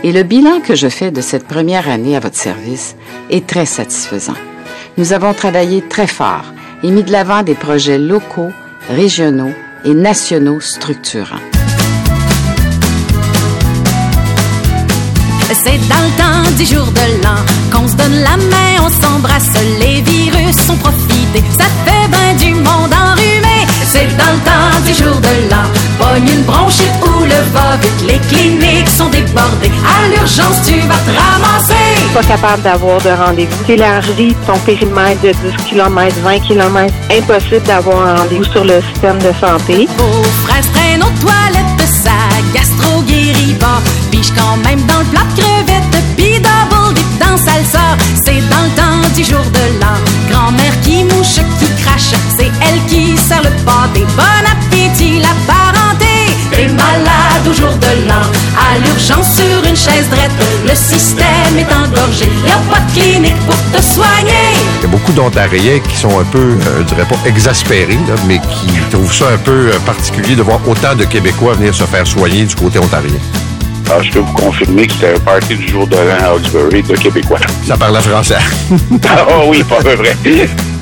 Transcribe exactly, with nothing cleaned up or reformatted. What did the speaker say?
Et le bilan que je fais de cette première année à votre service est très satisfaisant. Nous avons travaillé très fort et mis de l'avant des projets locaux, régionaux et nationaux structurants. C'est dans le temps du jour de l'an qu'on se donne la main, on s'embrasse, les virus sont profités, ça fait ben du monde enrhumé. C'est dans le temps du jour de l'an, pogne une bronchite ou le va-vite, les cliniques sont débordées, à l'urgence tu vas te ramasser. Pas capable d'avoir de rendez-vous, t'élargis ton périmètre de dix kilomètres, vingt kilomètres, impossible d'avoir un rendez-vous sur le système de santé. Vos fraises traînent aux toilettes, ça gastro guérit pas, piche quand même dans le plat de crevettes, pis double dip dans salsa. C'est dans le temps du jour de l'an, grand-mère qui mouche, qui crache, c'est elle qui sert le pâté. Bon appétit la parenté. T'es malade au jour de l'an, à l'urgence sur une chaise drette, le système est engorgé, y'a pas de clinique pour te soigner. Il y a beaucoup d'Ontariens qui sont un peu, euh, je dirais pas exaspérés, là, mais qui trouvent ça un peu euh, particulier de voir autant de Québécois venir se faire soigner du côté ontarien. Ah, je peux vous confirmer que c'était un party du jour de l'an à Hawkesbury de Québécois. Ça parle français. Ah oh oui, pas vrai.